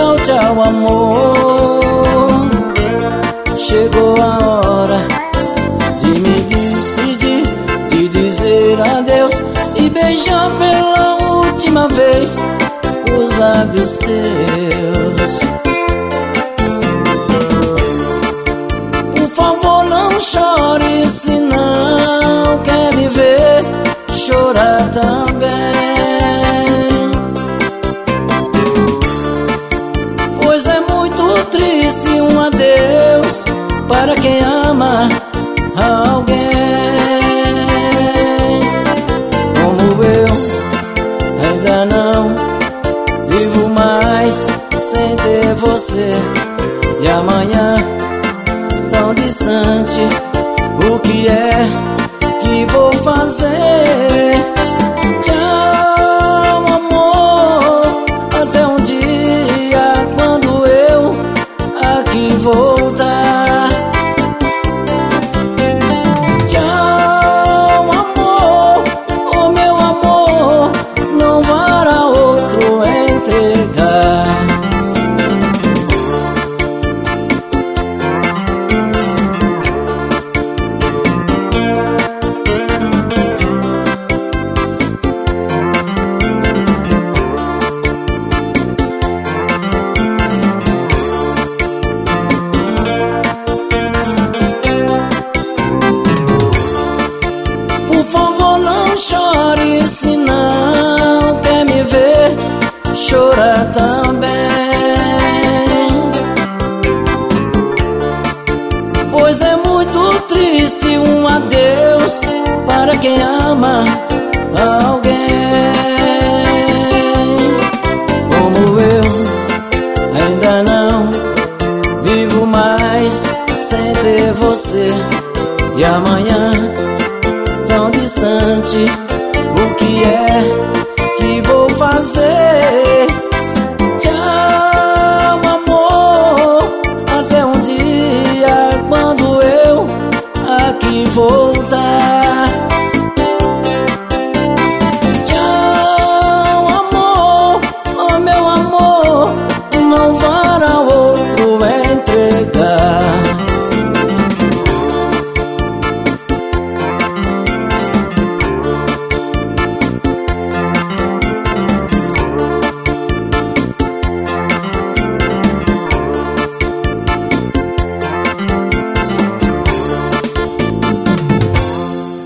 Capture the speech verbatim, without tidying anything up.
Tchau, tchau, amor. Chegou a hora de me despedir, de dizer adeus e beijar pela última vez os lábios teus. Por favor, não chore, se não quer me ver chorar também. Pois é muito triste um adeus para quem ama alguém. Como eu ainda não vivo mais sem ter você, e amanhã tão distante, o que é que vou fazer? Tchau, amor, até um dia quando eu aqui voltar. Tchau, amor, oh meu amor, não para outro entregar. Por favor, não chore, se não quer me ver chorar também. Pois é muito triste um adeus para quem ama alguém. Como eu ainda não vivo mais sem ter você, e amanhã tão distante,